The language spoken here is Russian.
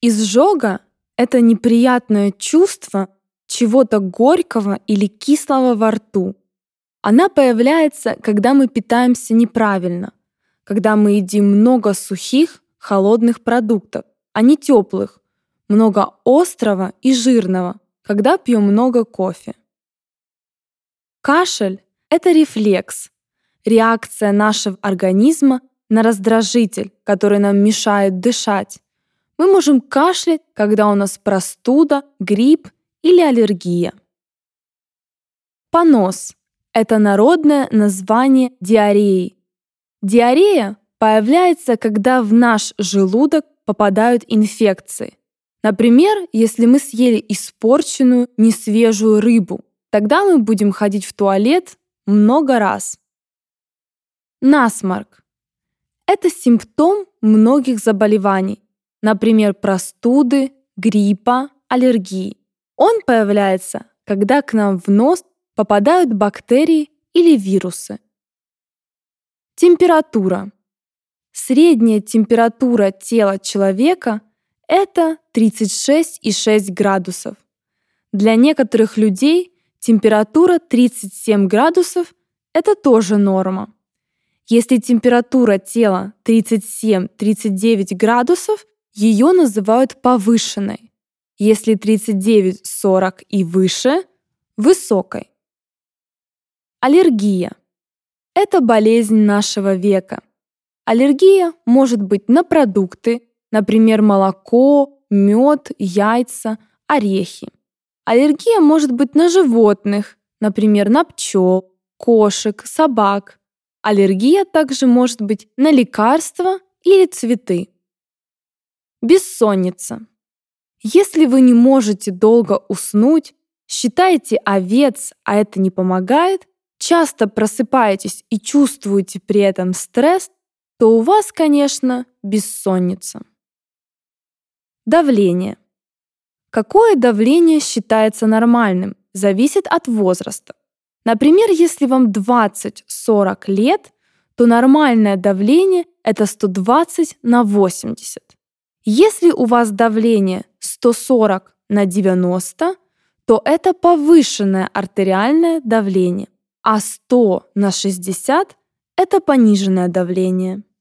Изжога — это неприятное чувство чего-то горького или кислого во рту. Она появляется, когда мы питаемся неправильно, когда мы едим много сухих, холодных продуктов, а не теплых, много острого и жирного, когда пьем много кофе. Кашель — это рефлекс, реакция нашего организма на раздражитель, который нам мешает дышать. Мы можем кашлять, когда у нас простуда, грипп или аллергия. Понос — это народное название диареи. Диарея появляется, когда в наш желудок попадают инфекции. Например, если мы съели испорченную, несвежую рыбу, тогда мы будем ходить в туалет много раз. Насморк — это симптом многих заболеваний, например, простуды, гриппа, аллергии. Он появляется, когда к нам в нос попадают бактерии или вирусы. Температура. Средняя температура тела человека — это 36,6 градусов. Для некоторых людей температура 37 градусов — это тоже норма. Если температура тела 37-39 градусов, ее называют повышенной. Если 39-40 и выше — высокой. Аллергия — это болезнь нашего века. Аллергия может быть на продукты, например, молоко, мед, яйца, орехи. Аллергия может быть на животных, например, на пчел, кошек, собак. Аллергия также может быть на лекарства или цветы. Бессонница. Если вы не можете долго уснуть, считаете овец, а это не помогает, часто просыпаетесь и чувствуете при этом стресс, то у вас, конечно, бессонница. Давление. Какое давление считается нормальным, зависит от возраста. Например, если вам 20-40 лет, то нормальное давление — это 120/80. Если у вас давление 140/90, то это повышенное артериальное давление, а 100/60 — это пониженное давление.